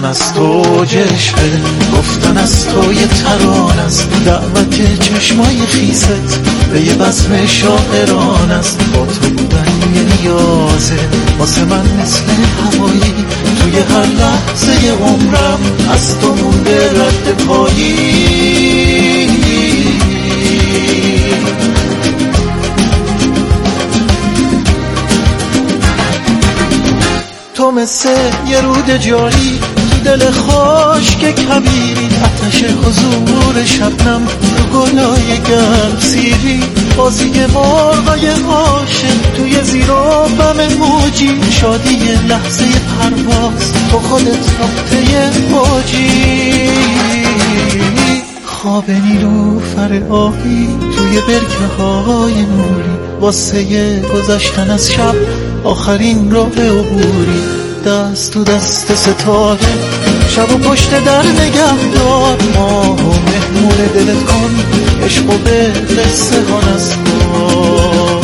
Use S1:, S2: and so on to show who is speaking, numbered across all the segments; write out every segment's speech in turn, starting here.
S1: از تو جشنه، گفتن از تو یه تران است، دعوت چشمای خیست به یه بزم شاعران است. با تو بودن یه نیازه واسه من مثل هوایی، توی هر لحظه عمرم از تو مونده رد پایی. تو مثل یه رود جاری تو دل خشک کبیری، آتش حضور شبنم تو گلای گرم سیری، بازی مرغای عاشق توی زیر و بم موجی، شادی لحظه پرواز تو خودت نقطه موجی. خواب نیلوفر آهی توی برکه های نوری، واسه گذشتن از شب آخرین راه عبوری، دست تو دست ستاره شب و پشت در نگهدار، ماه و مهمون دلت کن عشق و به قصه ها نسپار.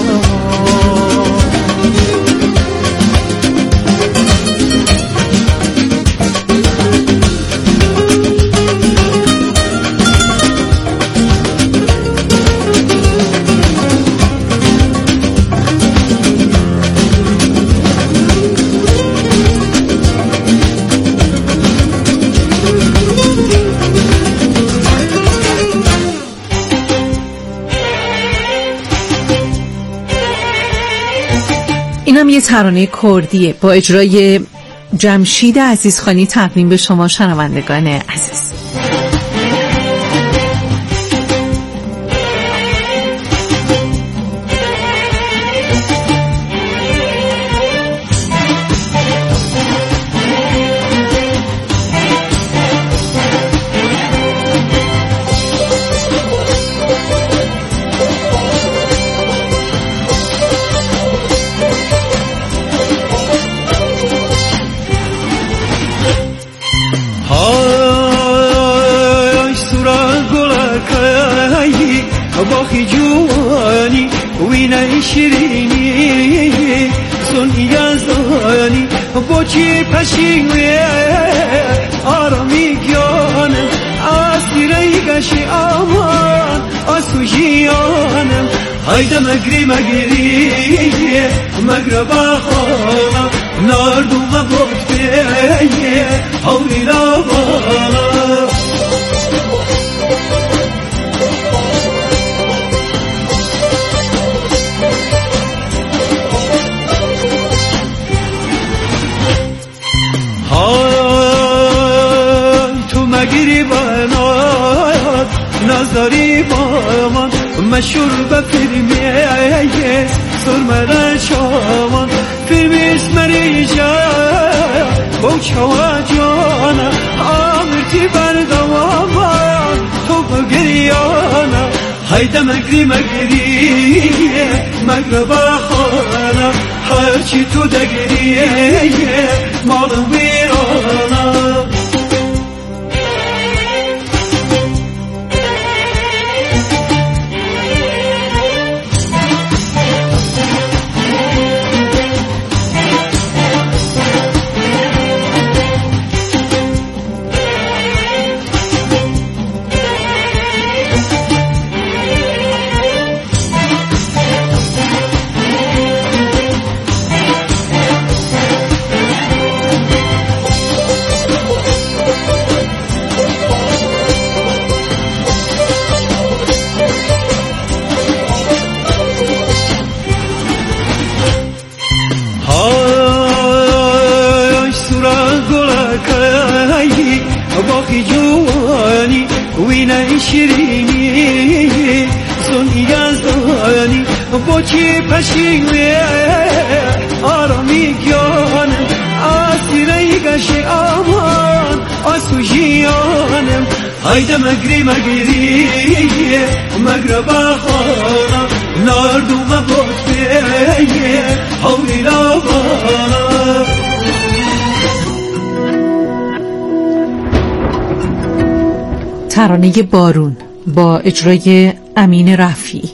S2: اینم یه ترانه کردیه با اجرای جمشید عزیزخانی، تقدیم به شما شنوندگان عزیز.
S3: باخی جوانی وینای شیرینی سنی یزدانی با چی پشیوی آرامی گیانم اسیری گشی آمان آسوژیانم hayda magri magri magraba khana nardu mabot ye hawli la نظری با من مشهور به فیلمیه سرمره شامان فیلم اسمریجا با چوا جانا آمرتی بردوامان تو بگریانا hayda مگری مگری مگربا خانا هرچی تو دگریه مالو بیرانا باخی جوانی وینای شیرینی سنی یزدانی با چی پشیوی آرامی گیانم اسیری گشی آمان آسوژیانم hayda مگری مگری مگربا خانا ناردو مبوت یه حولی لا
S2: ترانه بارون با اجرای امین رفیعی.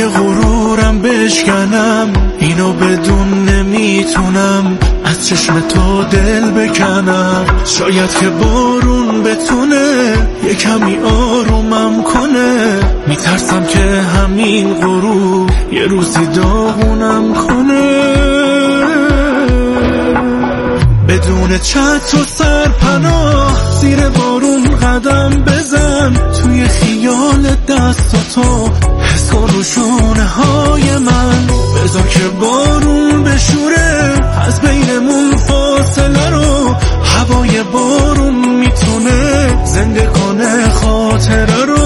S1: پای غرورم بشکنم، اینو بدون نمیتونم از چشم تو دل بکنم. شاید که بارون بتونه یه کمی آرومم کنه، میترسم که همین غرور یه روزی داغونم کنه. بدون چتر و سرپناه زیر بارون قدم بزن، توی خیال دست و تو حس کن رو شونه های من. بذار که بارون بشوره از بینمون فاصله رو، هوای بارون میتونه زنده کنه خاطره رو.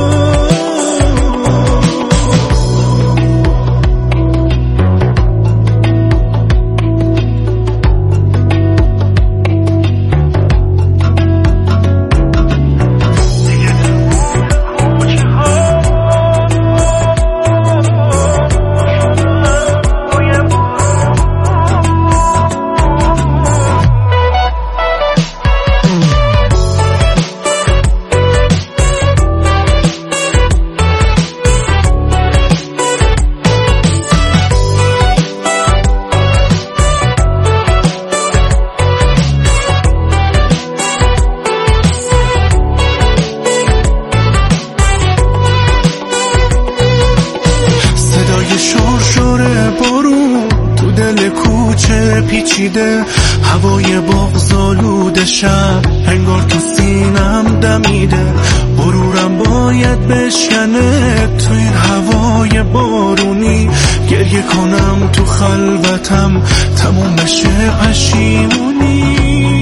S1: پیچیده هوای بغض‌آلود شب، انگار تو سینم دمیده. غرورم باید بشکنه تو این هوای بارونی، گریه کنم تو خلوتم تموم بشه پشیمونی.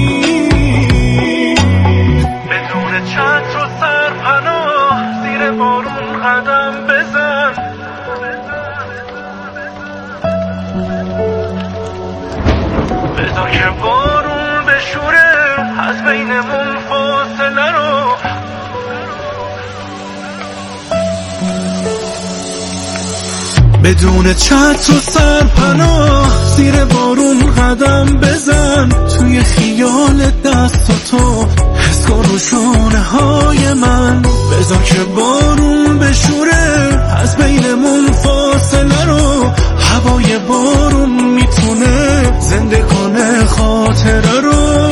S1: بدون چتر و سرپناه زیر بارون قدم بزن، بذار که بارون بشوره از بینمون فاصله رو. بدون چتر و سرپناه زیر بارون قدم بزن، توی خیال دست و تو حس کن رو شونه های من. بذار که بارون بشوره از بینمون فاصله رو، هوای بارون میتونه زنده کنه خاطره رو.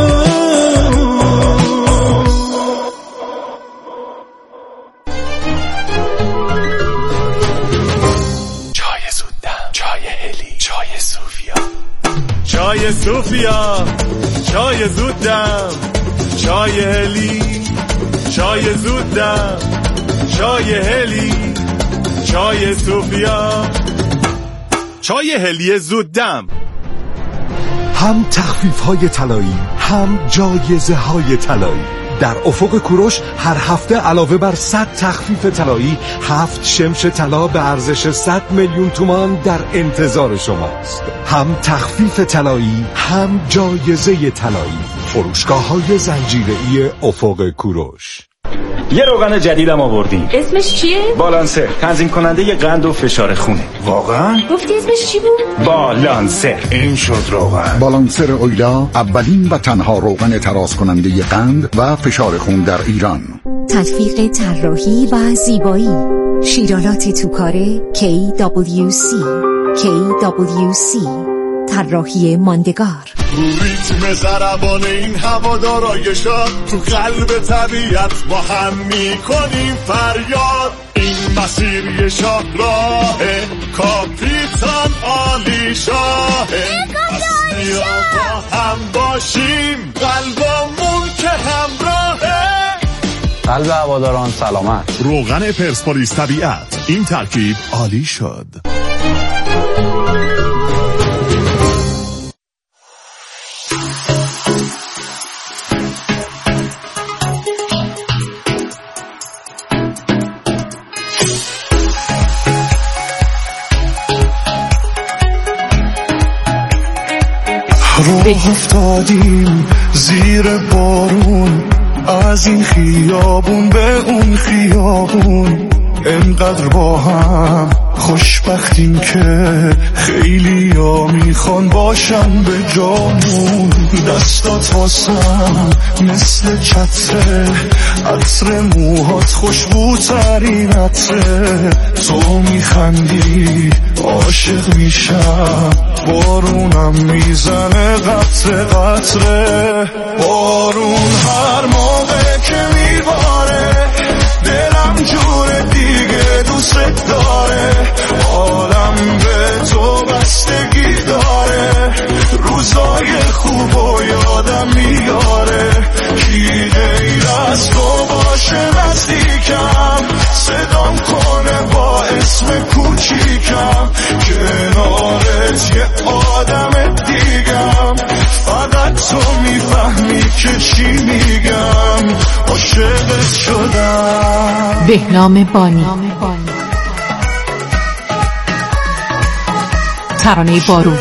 S4: چای زودم، چای هلی، چای صوفیا،
S5: چای صوفیا، چای زودم، چای هلی، چای زودم، چای هلی، چای صوفیا، چای هلی زودم.
S4: هم تخفیف‌های طلایی، هم جایزه‌های طلایی. در افق کوروش هر هفته علاوه بر 100 تخفیف طلایی، 7 شمش طلا به ارزش 100 میلیون تومان در انتظار شماست. هم تخفیف طلایی، هم جایزه طلایی. فروشگاه‌های زنجیره‌ای افق کوروش.
S6: یه روغن جدیدم آوردیم.
S7: اسمش چیه؟
S6: بالانسر، تنظیم کننده ی قند و فشار خونه.
S5: واقعا؟
S7: گفتی اسمش چی بود؟
S6: بالانسر.
S5: این شد روغن.
S8: بالانسر اویلا، اولین و تنها روغن تراز کننده ی قند و فشار خون در ایران.
S9: تطبیق طراحی و زیبایی، شیرالات توکاره KWC طراحی ماندگار.
S10: رو ریتم ضربان این هوادارایشا تو قلب طبیعت با هم میکنیم فریاد. این مسیر یه شاهراه کاپیتان عالی شاهه، پس بیا با هم باشیم قلبمون که همراهه.
S11: قلب هواداران سلامت.
S10: روغن پرسپولیس طبیعت، این ترکیب عالی شد.
S1: راه افتادیم زیر بارون، از این خیابون به اون خیابون، انقدر با هم
S5: خوشبختیم که خیلی ها میخوان باشن به جامون. دستات واسم مثل چتره، عطر موهات خوشبوترین عطره. تو میخندی عاشق میشم، بارونم میزنه قطره قطره. بارون هر موقع که میباره دلم جور دیگه دوست داره. عالم به تو بستگی داره، روزای خوب و یادم میاره. کی غیر از تو باشه نزدیکم، صدام کنه با اسم کوچیکم. کنارت یه آدم دیگم، فقط تو میفهمی که چی میگم. عاشقت شدم.
S2: بهنام بانی. ترانه بارون.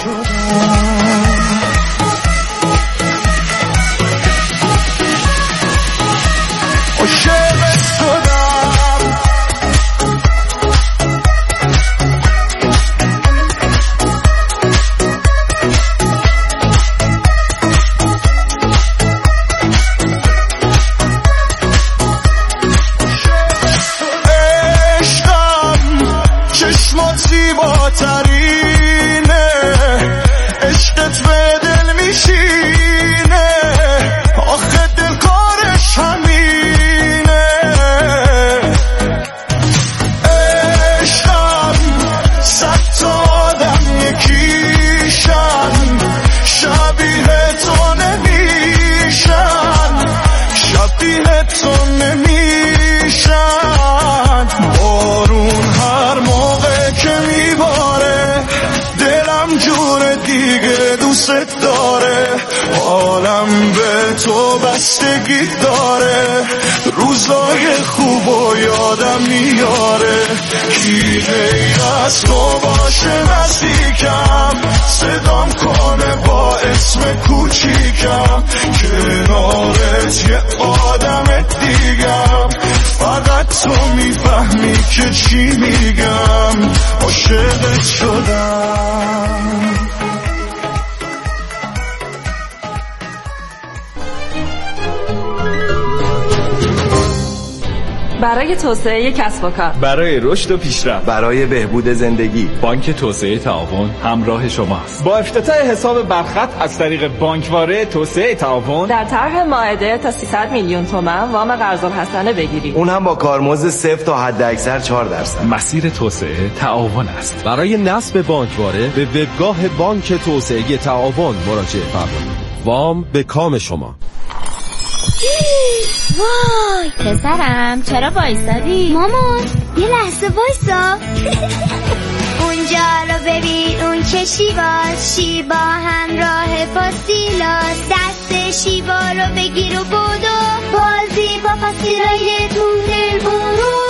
S5: عالم به تو بستگی داره، روزای خوب و یادم میاره. کی غیر از تو باشه نزدیکم، صدام کنه با اسم کوچیکم. کنارت یه آدم دیگم، فقط تو میفهمی که چی میگم. عاشقت شدم.
S7: برای توسعه کسب و کار،
S6: برای رشد و پیشرفت،
S12: برای بهبود زندگی،
S6: بانک توسعه تعاون همراه شماست. با افتتاح حساب برخط از طریق بانکواره توسعه تعاون
S7: در طرح مائده تا 300 میلیون تومان وام قرض الحسنه بگیرید،
S12: اون هم با کارمزد 0 تا حداکثر 4%.
S6: مسیر توسعه تعاون است.
S13: برای نصب بانکواره به وبگاه بانک توسعه تعاون مراجعه فرمایید. وام به کام شما.
S14: وای پسرم چرا وایسادی؟
S15: مامان یه لحظه وایسا. اونجا رو ببین، اون که شیبا همراه فاسیلاس. دست شیبا رو بگیر و بودو بازی با فاسیلای تو دل برو.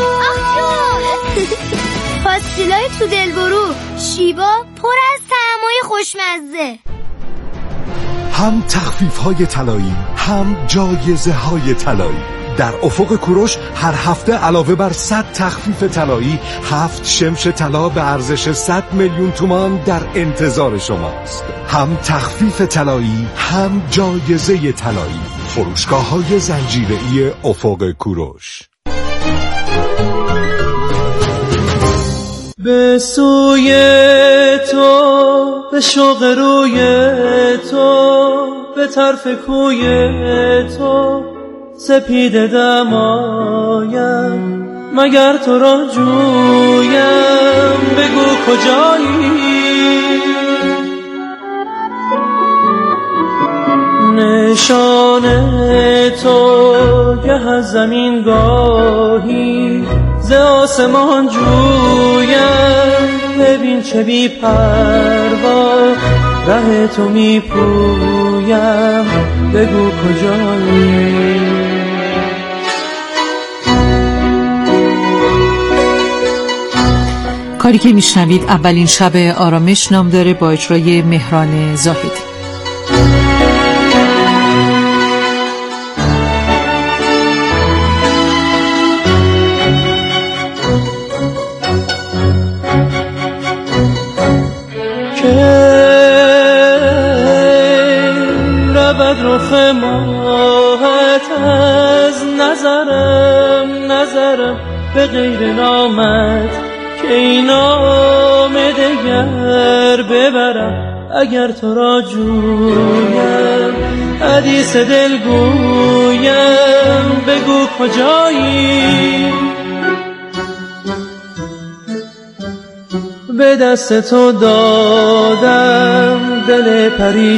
S15: فاسیلای تو دل برو، شیبا پر از طعمای خوشمزه.
S4: هم تخفیف‌های طلایی، هم جایزه‌های طلایی. در افق کوروش هر هفته علاوه بر 100 تخفیف طلایی، 7 شمش طلا به ارزش 100 میلیون تومان در انتظار شماست. هم تخفیف طلایی، هم جایزه طلایی. فروشگاه‌های زنجیره‌ای افق کوروش.
S3: به سوی تو، به شوق روی تو، به طرف کوی تو، سپیده دمایم مگر تو را جویم. بگو کجایی؟ نشان تو گه از زمین گاهی ز آسمان جویم. ببین چه بی پروا ره تو می پویم. بگو کجایی؟
S2: کاری که میشنوید اولین شب آرامش نام داره با اجرای مهران زاهدی.
S3: رخ ماهت از نظرم به غیر نامت که این نام دگر ببرم. اگر تو را جویم حدیث دل گویم بگو کجایی. به دست تو دادم دل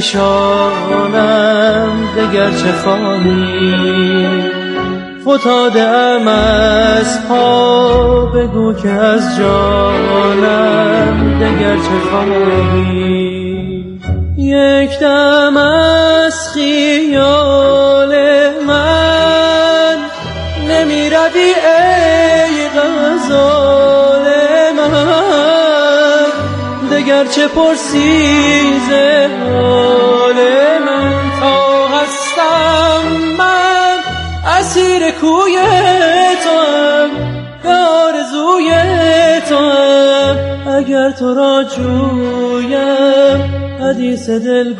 S3: پریشانم دگر چه خواهی. فتاده ام از پا بگو که از جانم دگر چه خواهی. یک دم از خیال من نمی روی ای غزال من. دگر چه پرسی ز حال من تا هستم من اسیر کوی توام به آرزوی توام. اگر تو را جویم حدیث دل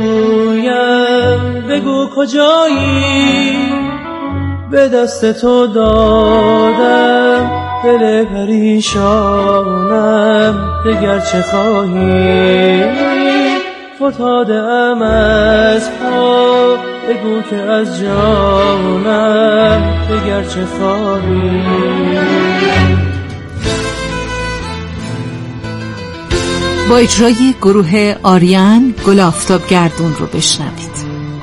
S3: گویم بگو کجایی. به دست تو دادم دل پریشانم دگر چه خواهی. فتاده ام از پا بگو که از جانم دگر چه خواهی.
S2: با اجرای گروه آریان گل آفتاب گردون رو بشنوید.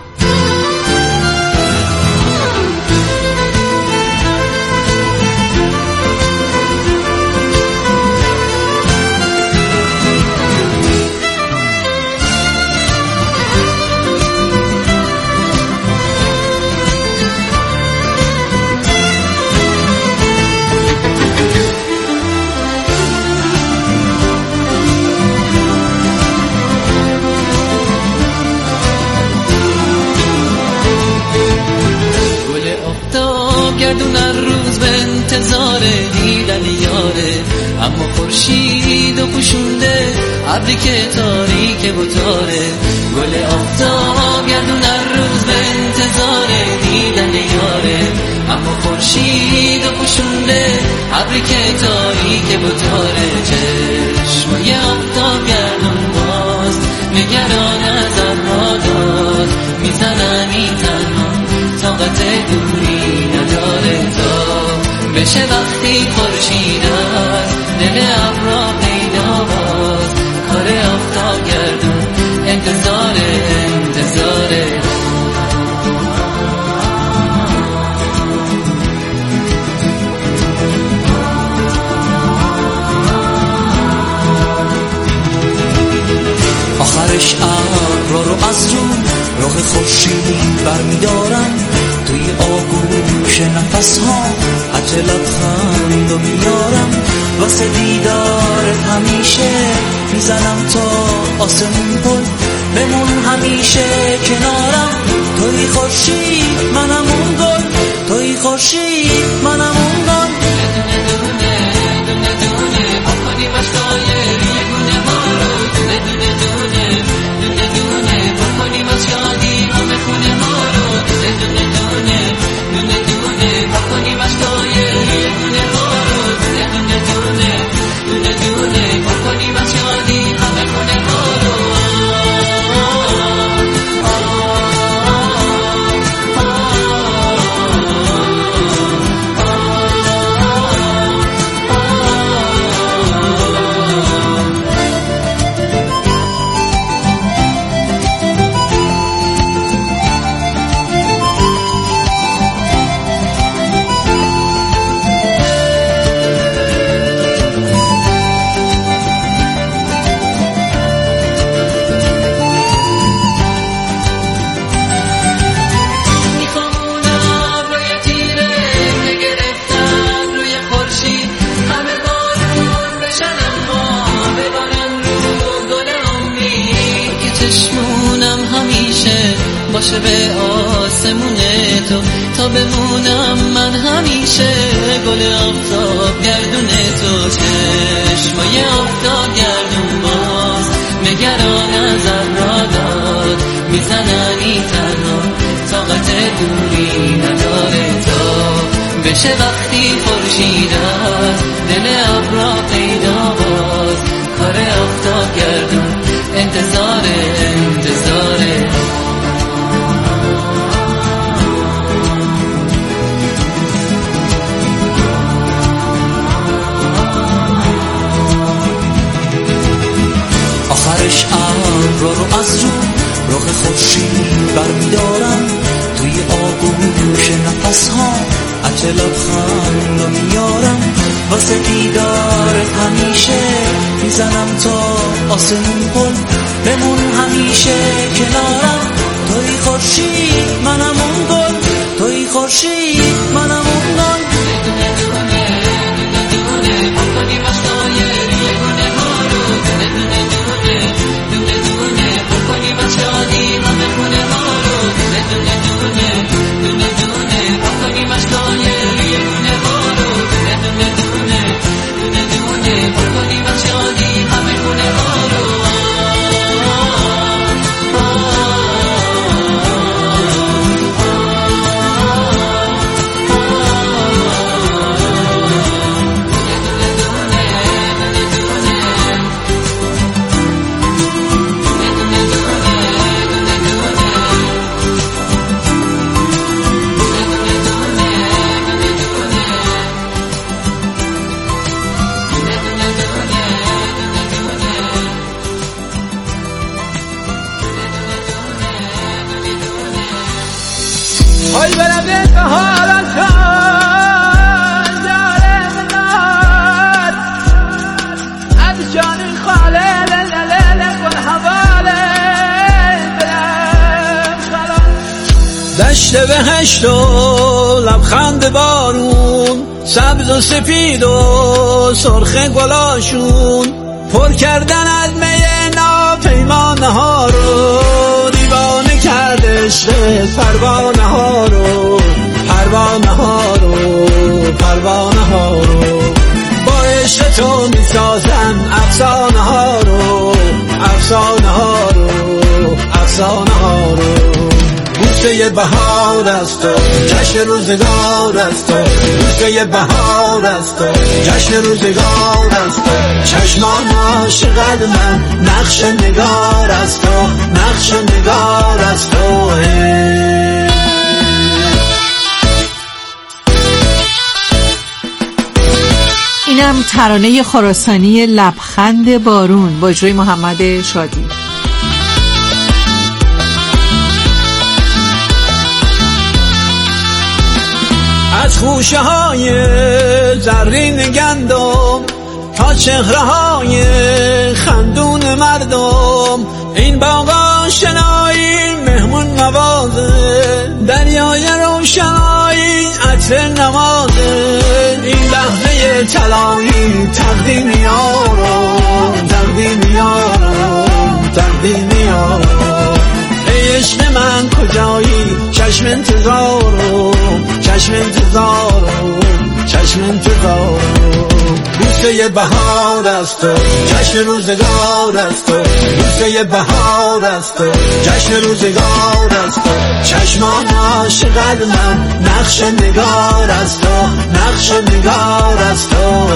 S16: گردون هر روز به انتظار دیدن یاره، اما خورشید و پوشونده ابری که تاریک و تاره. گل آفتاب گردون هر روز به انتظار دیدن یاره، اما خورشید و پوشونده ابری که تاریک و تاره. چشمای آفتاب گردون باز نگران از ابرها داد، میزنن طاقت دوری نداره تا بشه وقتی خورشید از دل ابرها پیدا باز. کار آفتاب گردون انتظاره.
S17: آخرش ابرها رو از رو رخ خورشید برمیدارم، توی آغوش نفس ها حتی لبخند و میارم. واسه دیدارت همیشه میزنم تا آسمون پل، بمون همیشه کنارم. توی خورشید منم اون گل، توی خورشید منم اون گل. دونه پاکنی بشتای یگونه ما رو، دونه پاکنی بشتایی همه خونه ما رو. دونه پاکنی بشتای یگونه ما رو، دونه پاکنی بشتایی همه خونه ما رو. باشه به آسمون تو تا بمونم من همیشه گل آفتاب گردون تو. چشمای آفتاب گردون باز نگران از ابرها داد، میزنن این تنها
S16: دوری نداره تا بشه وقتی خورشید از دل ابرا پیدا باز کار آفتاب گردون انتظاره آخرش ابرا رو از رو رخ خورشید برمیدارم توی آغوش نفس ها عطر لبخند رو میارم واسه دیدارت همیشه میزنم تا آسمون گل بمون همیشه کنارم توی خورشید منم اون گل توی خورشید منم اون گل
S3: ای بلده بهاران کن داره منار از جانی خاله لللل کن حواله بلم خلا دشت بهشت و لبخند بارون سبز و سپید و سرخ گلاشون پر کردن از می ناپیمانه ها رو دیوانه کرده عشق پروانه ها رو پروانه ها رو پروانه ها رو با عشق تو میسازن افسانه ها رو افسانه ها رو افسانه ها رو بوسه بهار است و جشن روزگار است و بوسه بهار است و جشن روزگار است و چشمان عاشق من نقش نگار است و نقش نگار است و
S2: اینم ترانه خراسانی لبخند بارون با اجرای محمد شادی.
S3: از خوشه های زرین گندم تا چهره های خندون مردم این باغ آشنایی مهمون نوازه دریای روشنایی عطر نمازه این لحظه طلایی تقدیم یارم تقدیم یارم تقدیم یارم ای عشق من کجایی چشم انتظارم چشم انتظارم چشم انتظارم بوسه بهار است و جشن روزگار است و بوسه بهار است و جشن روزگار است و چشمان عاشق من نقش نگار است و نقش نگار است و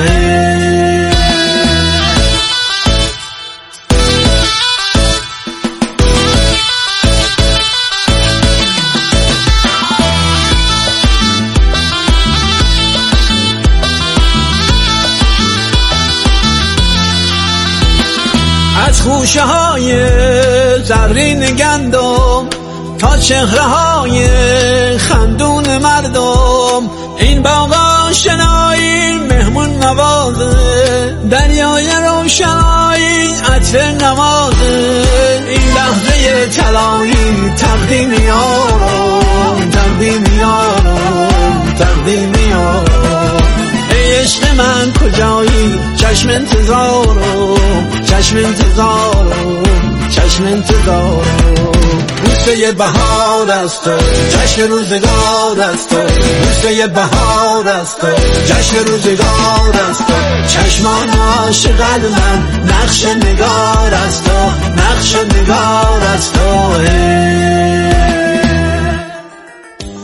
S3: از خوشه های زرین گندم تا چهره های خندون مردم این باغ آشنایی مهمون نوازه دریای روشنایی عطر نمازه این لحظه طلایی تقدیم یارم تقدیم یارم تقدیم یارم ای عشق من کجایی چشم انتظارم چشم انتظارم چشم انتظارم بوسه بهار است و جشن روزگار است و بوسه بهار است و جشن روزگار است و چشمان عاشق من نقش نگار است و نقش نگار است و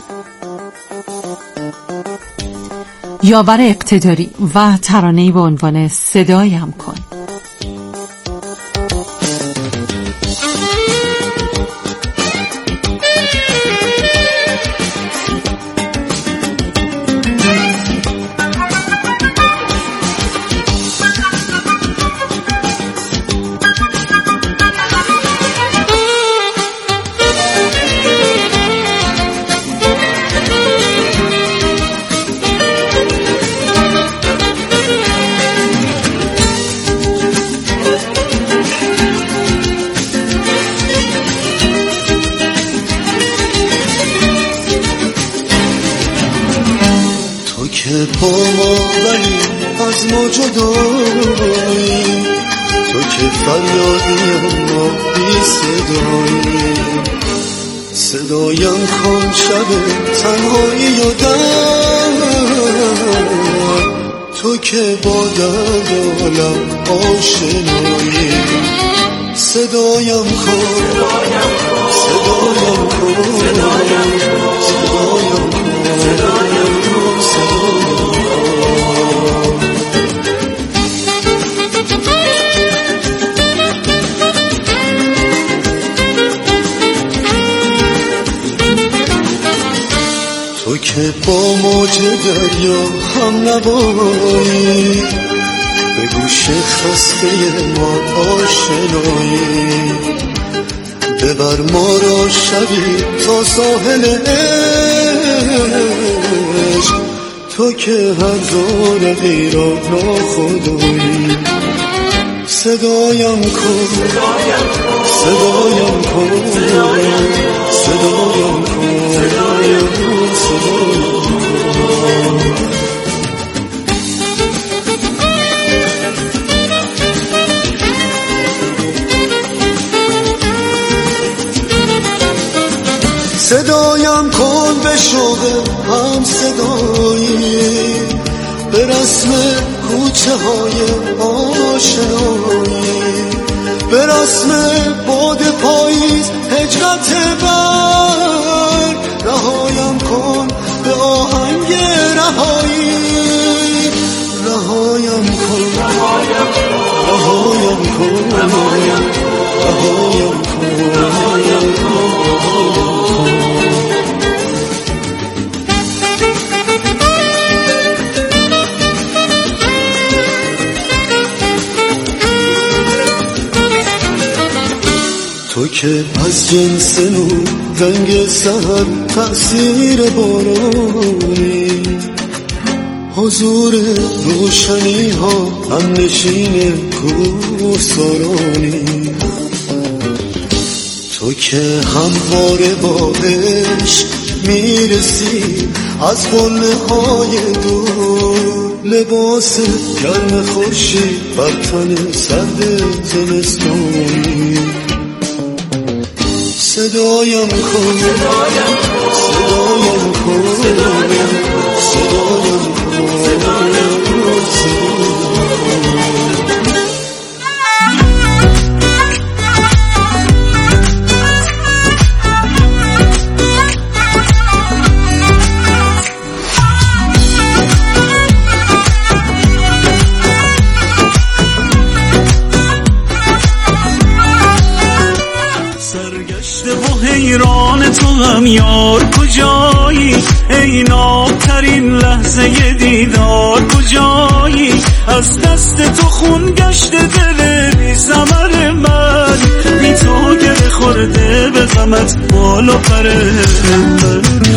S2: یاور اقتداری و ترانه‌ای با عنوان صدایم کن.
S5: با ما ولی از ما جدایی، تو که فریادی اما بی صدایی، صدایم کن شب تنهایی و درد، تو که با درد عالم آشنایی، صدایم کن صدایم کن صدایم کن. تو که با موج دریا هم نوایی، به گوش خسته ما آشنایی، ببر ما را شبی تا ساحل عشق، تو که هر دورقی را ناخدایی، صدایم کن صدایم کن صدایم کن. صدایم کن به شوق هم صدایی، به رسم کوچه های آشنایی، به رسم باد پاییز هجرت بر، رهایم کن به آهنگ رهایی، رهایم کن رهایم کن رهایم کن. تو که از جنس نور رنگ سحر تأثیر بارانی، حضور روشنی ها هم نشین کوهسارانی، تو که همواره با عشق میرسی از قله های دور، لباس گرم خورشید بر تن سرد زمستانی، صدایم کن صدایم کن صدایم
S18: حیران تو هم یار کجایی، ای نابترین لحظه دیدار کجایی، از دست تو خون گشته دل بی ثمر من، بی تو گره خورده به غمت بال و پر من.